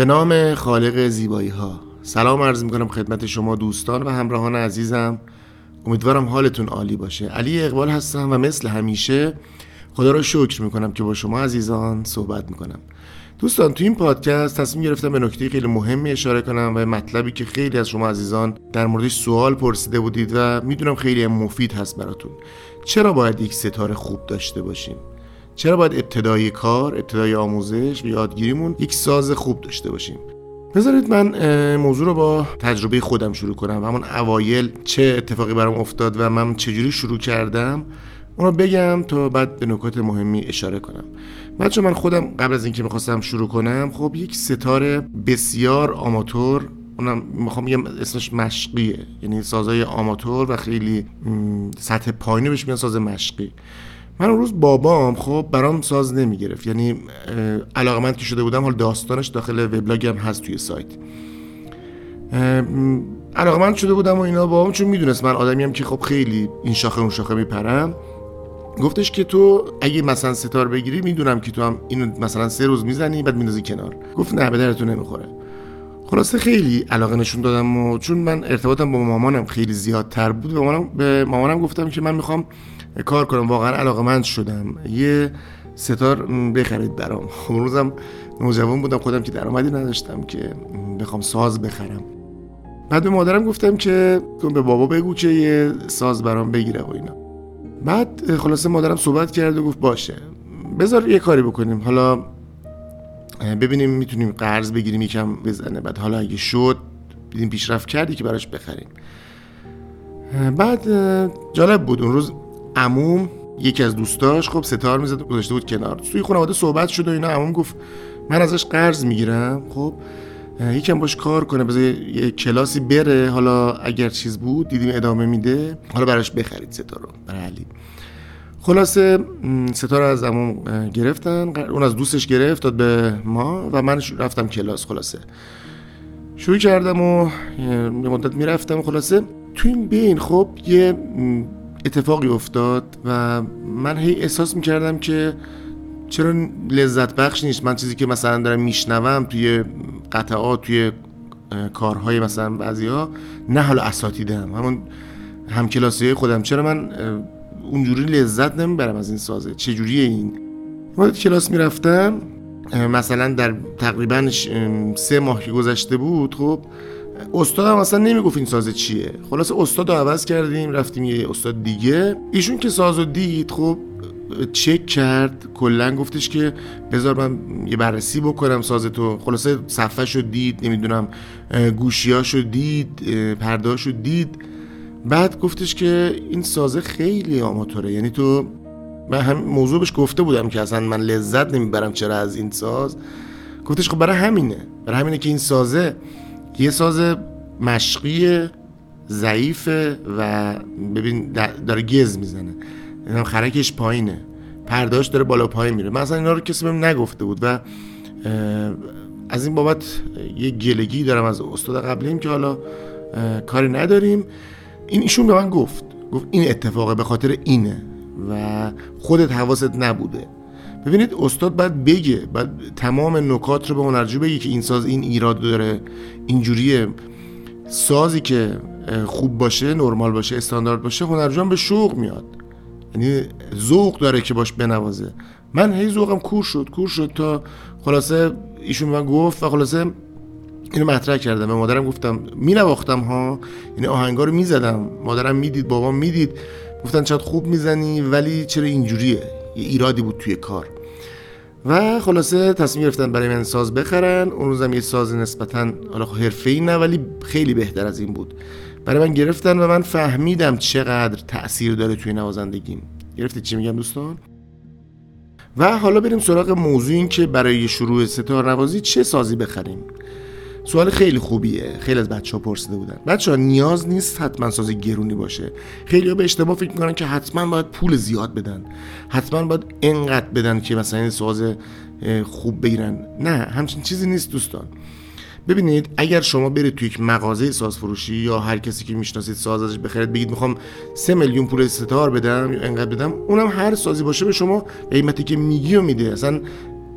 به نام خالق زیبایی ها سلام عرض میکنم خدمت شما دوستان و همراهان عزیزم. امیدوارم حالتون عالی باشه. علی اقبال هستم و مثل همیشه خدا را شکر میکنم که با شما عزیزان صحبت میکنم. دوستان تو این پادکست تصمیم گرفتم به نکته خیلی مهمی اشاره کنم و مطلبی که خیلی از شما عزیزان در موردش سوال پرسیده بودید و میدونم خیلی مفید هست براتون. چرا باید یک ستاره خوب داشته باشیم؟ چرا باید ابتدای کار، ابتدای آموزش و یادگیریمون یک ساز خوب داشته باشیم؟ بذارید من موضوع رو با تجربه خودم شروع کنم. همون اوایل چه اتفاقی برام افتاد و من چجوری شروع کردم اون رو بگم تا بعد به نکات مهمی اشاره کنم. بچه من خودم قبل از اینکه میخواستم شروع کنم خب یک ستاره بسیار آماتور، اونم میخوام بگم اسمش مشقیه، یعنی سازای آماتور و خیلی سطح پایینی بهش میگن ساز مشقی. من اون روز بابام خب برام ساز نمیگرفت، یعنی علاقمند که شده بودم، حال داستانش داخل وبلاگم هست توی سایت. علاقمند شده بودم و اینا. بابام چون میدونست من آدمیم که خب خیلی این شاخه اون شاخه میپرم، گفتش که تو اگه مثلا ستار بگیری میدونم که تو هم اینو مثلا 3 روز میزنی بعد میندازی کنار. گفت نه به درتون نمیخوره. خلاصه خیلی علاقه نشون دادم و چون من ارتباطم با مامانم خیلی زیادتر بود به مامانم گفتم که من میخوام کار کنم. واقعا علاقه‌مند شدم. یه ستار بخرید برام. اون روزم نوجوان بودم، خودم که درآمدی نداشتم که بخوام ساز بخرم. بعد به مادرم گفتم که به بابا بگو که یه ساز برام بگیره و اینا. بعد خلاصه مادرم صحبت کرد و گفت باشه بذار یه کاری بکنیم، حالا ببینیم میتونیم قرض بگیریم یکم بزنه، بعد حالا اگه شد دیدیم پیشرفت کردی که براش بخریم. بعد جالب بود اون روز عموم یکی از دوستاش خب ستار میزد گذاشته بود کنار. توی خانواده صحبت شد و اینا. عموم گفت من ازش قرض میگیرم، خب یکم باش کار کنه، بذار یه کلاسی بره، حالا اگر چیز بود دیدیم ادامه میده حالا براش بخرید ستارو برای علی. خلاصه ستاره از عموم گرفتن، اون از دوستش گرفت داد به ما و من رفتم کلاس. خلاصه شروع کردم و یه مدت میرفتم. خلاصه تو این بین خب یه اتفاقی افتاد و من هی احساس میکردم که چرا لذت بخش نیست من چیزی که مثلا دارم میشنوم توی قطعات، توی کارهای مثلا بعضیا، نه حالا اساتیدم، همون همکلاسیای خودم، چرا من اونجوری لذت نمیبرم از این سازه؟ چجوریه این؟ وقتی کلاس میرفتم مثلا در تقریبا 3 ماه که گذشته بود، خب استادم اصلا نمیگفت این ساز چیه. خلاص استادو عوض کردیم رفتیم یه استاد دیگه. ایشون که سازو دید خب چک کرد، کلا گفتش که بذار من یه بررسی بکنم ساز تو. خلاصه صفحه‌شو دید، نمیدونم گوشیاشو دید، پرده‌اشو دید. بعد گفتش که این ساز خیلی آماتوره، یعنی تو، من هم موضوع بهش گفته بودم که اصلا من لذت نمیبرم چرا از این ساز. گفتش خب برای همینه که این سازه یه ساز مشقی ضعیفه و ببین داره گز میزنه، یعنی خرکش پایینه، پرداش داره بالا پایین میره. من اصلا اینا رو کسی بهم نگفته بود و از این بابت یه گلگی دارم از استاد قبلیم که حالا کاری نداریم. ایشون به من گفت این اتفاقه به خاطر اینه و خودت حواست نبوده. ببینید استاد باید بگه، باید تمام نکات رو به هنرجو بگه که این ساز این ایراد داره، اینجوریه. سازی که خوب باشه، نرمال باشه، استاندارد باشه، هنرجو هم به شوق میاد، یعنی ذوق داره که باش بنوازه. من هی ذوقم کور شد تا خلاصه ایشون من گفت و خلاصه اینو مطرح کردم. به مادرم گفتم مینواختم ها، یعنی آهنگا رو میزدم، مادرم میدید، بابام میدید، گفتن چقدر خوب میزنی ولی چرا اینجوریه، یه ایرادی بود توی کار. و خلاصه تصمیم گرفتن برای من ساز بخرن. اون روزم یه ساز نسبتاً حالا حرفه‌ای نه ولی خیلی بهتر از این بود برای من گرفتن و من فهمیدم چقدر تأثیر داره توی نوازندگیم. گرفتید چی میگم دوستان؟ و حالا بریم سراغ موضوع این که برای شروع ستار نوازی چه سازی بخریم. سوال خیلی خوبیه. خیلی از بچه‌ها پرسیده بودن. بچه‌ها نیاز نیست حتما ساز گرونی باشه. خیلی‌ها به اشتباه فکر می‌کنن که حتما باید پول زیاد بدن، حتما باید اینقدر بدن که مثلا این ساز خوب بگیرن. نه، همچین چیزی نیست دوستان. ببینید اگر شما برید توی یک مغازه ساز فروشی یا هر کسی که میشناسید ساز ازش بخرید، بگید میخوام 3 میلیون پول ستار بدم یا اینقدر بدم، اونم هر سازی باشه به شما قیمتی که میگی و میده. اصلا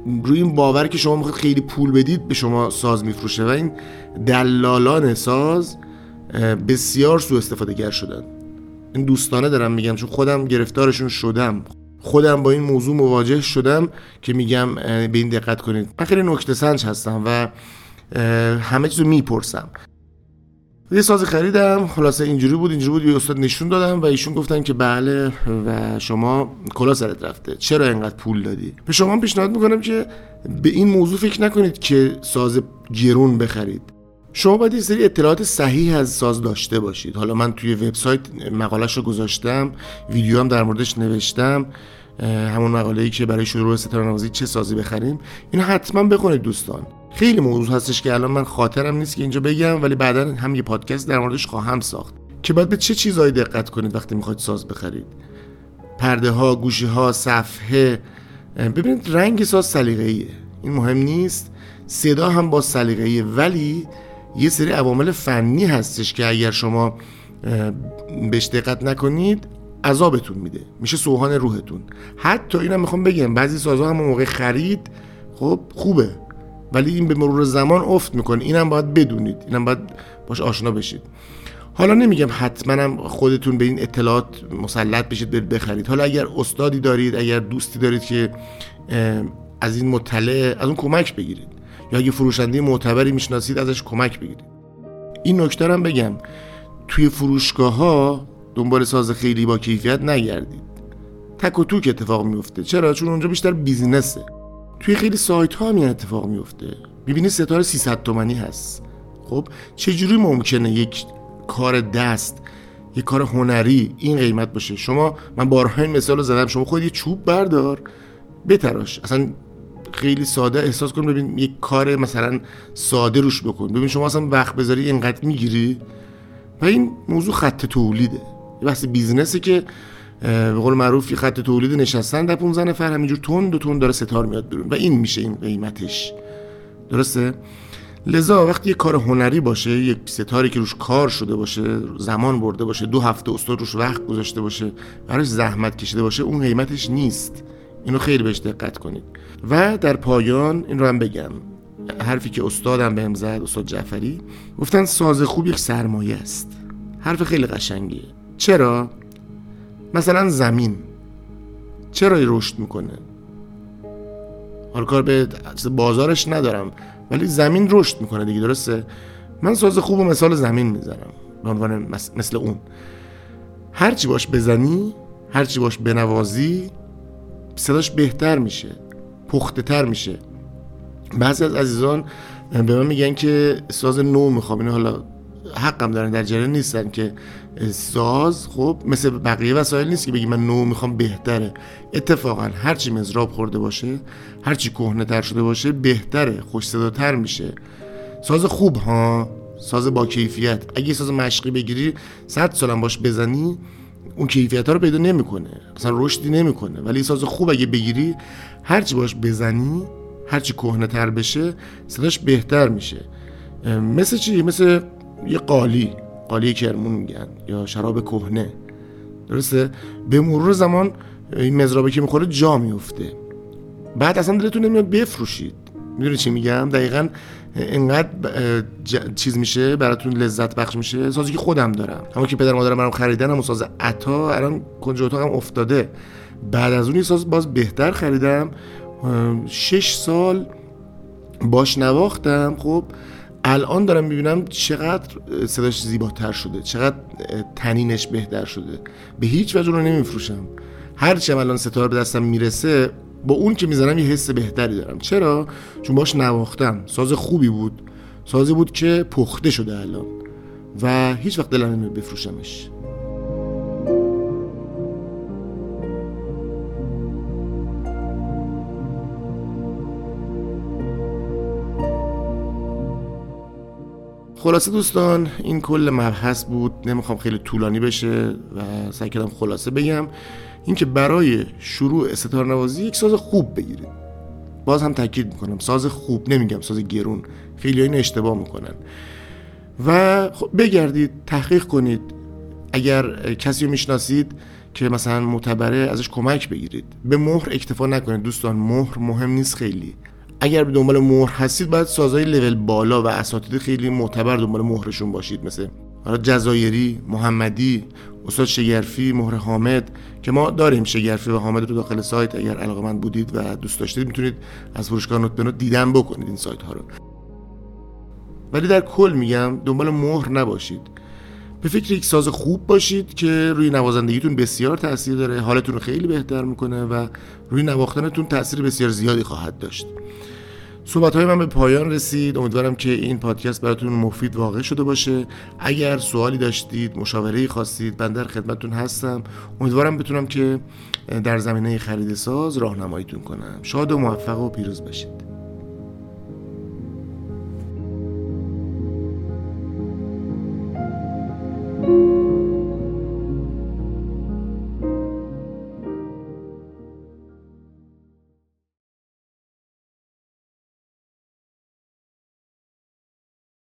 روی این باور که شما میخواید خیلی پول بدید به شما ساز میفروشه و این دلالان ساز بسیار سوء استفاده گر شدن. این دوستانه دارم میگم چون خودم گرفتارشون شدم، خودم با این موضوع مواجه شدم که میگم به این دقت کنید. من خیلی نکته سنج هستم و همه چیزو میپرسم. یه ساز خریدم، خلاصه اینجوری بود به استاد نشون دادم و ایشون گفتن که بله و شما کلا سرت رفته، چرا اینقدر پول دادی؟ به شما پیشنهاد میکنم که به این موضوع فکر نکنید که ساز گرون بخرید. شما باید یه سری اطلاعات صحیح از ساز داشته باشید. حالا من توی وبسایت مقاله‌شو گذاشتم، ویدیو هم در موردش نوشتم، همون مقاله‌ای که برای شروع ستاره‌نوازی چه سازی بخریم. اینو حتما بخونید دوستان. خیلی موضوع هستش که الان من خاطرم نیست که اینجا بگم، ولی بعدا هم یه پادکست در موردش خواهم ساخت که باید به چه چیزایی دقت کنید وقتی میخواید ساز بخرید. پرده ها، گوشی ها، صفحه. ببینید رنگ ساز سلیقه‌ایه، این مهم نیست. صدا هم با سلیقه‌ایه، ولی یه سری عوامل فنی هستش که اگر شما بهش دقت نکنید عذابتون میده، میشه سوهان روحتون. حتی اینم میخوام بگم بعضی سازها هم موقع خرید خب خوبه، ولی این به مرور زمان افت میکنه. اینم باید بدونید، اینم باید باش آشنا بشید. حالا نمیگم حتما هم خودتون به این اطلاعات مسلط بشید برید بخرید. حالا اگر استادی دارید، اگر دوستی دارید که از این مطلع، از اون کمک بگیرید، یا اگه فروشنده معتبری میشناسید ازش کمک بگیرید. این نکته رو هم بگم، توی فروشگاه ها دنبال ساز خیلی با کیفیت نگردید. تک و توک اتفاق میفته. چرا؟ چون اونجا بیشتر بیزینسه. توی خیلی سایت ها هم این اتفاق میفته. میبینی ستاره 300 تومانی هست. خب چجوری ممکنه یک کار دست، یک کار هنری این قیمت باشه؟ من بارها این مثال رو زدم، شما خود یه چوب بردار بتراش، اصلا خیلی ساده احساس کن، ببین یک کار مثلا ساده روش بکن، ببین شما اصلا وقت بذاری اینقدر میگیری. و این موضوع خط تولیده، یه بحث بیزنسه که به قول معروف خط تولید نشستن در 15 نفر همینجور تند و تند داره ستار میاد بیرون و این میشه این قیمتش. درسته؟ لذا وقتی یه کار هنری باشه، یک ستاری که روش کار شده باشه، زمان برده باشه، 2 هفته استاد روش وقت گذاشته باشه، براش زحمت کشیده باشه، اون قیمتش نیست. اینو خیلی بهش دقت کنید. و در پایان این رو هم بگم، حرفی که استادم بهم زد، استاد جعفری، گفتن ساز خوب یک سرمایه است. حرف خیلی قشنگیه. چرا؟ مثلا زمین چرا رشد میکنه؟ حالا کار به بازارش ندارم، ولی زمین رشد میکنه دیگه. درسته؟ من ساز خوب و مثال زمین میذارم به عنوان مثل اون. هرچی باش بزنی، هرچی باش بنوازی، صداش بهتر میشه، پخته تر میشه. بعضی از عزیزان به من میگن که ساز نو میخوام. اینو حالا حقم دارن، در جریان نیستن که ساز خب مثل بقیه وسایل نیست که بگی من نو میخوام بهتره. اتفاقا هرچی مضراب خورده باشه، هرچی کهنه تر شده باشه بهتره، خوش صداتر میشه. ساز خوب ها، ساز با کیفیت. اگه ساز مشقی بگیری 100 سالم باش بزنی اون کیفیت ها رو پیدا نمیکنه، اصلا رشدی نمیکنه. ولی ساز خوب اگه بگیری هرچی باش بزنی، هرچی کهنه تر بشه صداش بهتر میشه. مثل چی؟ مثل یه قالی کرمون میگن یا شراب کهنه. درسته؟ به مرور زمان این مضرابه که میخوره جا میفته، بعد اصلا دلتون نمیاد بفروشید. میدونی چی میگم؟ دقیقاً اینقدر چیز میشه براتون، لذت بخش میشه. سازی که خودم دارم، همون که پدر مادرم برام خریدن، همون ساز عطا، الان کنج اتاقم افتاده. بعد از اون یه ساز باز بهتر خریدم، 6 سال باش نواختم. خب الان دارم میبینم چقدر صداش زیباتر شده، چقدر تنینش بهتر شده. به هیچ وجه رو نمیفروشم. هرچی الان ستاره به دستم میرسه با اون که میزنم یه حس بهتری دارم. چرا؟ چون باش نواختم. ساز خوبی بود، سازی بود که پخته شده الان و هیچ وقت دلم نمیاد بفروشمش. خلاصه دوستان این کل مبحث بود. نمیخوام خیلی طولانی بشه و سعی کردم خلاصه بگم. این که برای شروع ستاره نوازی یک ساز خوب بگیرید. باز هم تاکید میکنم ساز خوب، نمیگم ساز گرون. خیلی این اشتباه میکنن. و بگردید، تحقیق کنید. اگر کسی رو میشناسید که مثلا معتبره ازش کمک بگیرید. به مهر اکتفا نکنید دوستان، مهر مهم نیست خیلی. اگر به دنبال مهر هستید باید سازهای لول بالا و اساتید خیلی معتبر دنبال مهرشون باشید، مثل جزایری، محمدی، استاد شگرفی، مهر حامد که ما داریم. شگرفی و حامد رو داخل سایت اگر علاقه‌مند بودید و دوست داشتید میتونید از فروشگاه نوت به نوت دیدن بکنید این سایت ها رو. ولی در کل میگم دنبال مهر نباشید، به فکر یک ساز خوب باشید که روی نوازندگیتون بسیار تاثیر داره، حالتون رو خیلی بهتر میکنه و روی نواختنتون تاثیر بسیار زیادی خواهد داشت. صحبت‌های من به پایان رسید. امیدوارم که این پادکست براتون مفید واقع شده باشه. اگر سوالی داشتید، مشاوره‌ای خواستید، من در خدمتتون هستم. امیدوارم بتونم که در زمینه خرید ساز راهنماییتون کنم. شاد و موفق و پیروز باشید.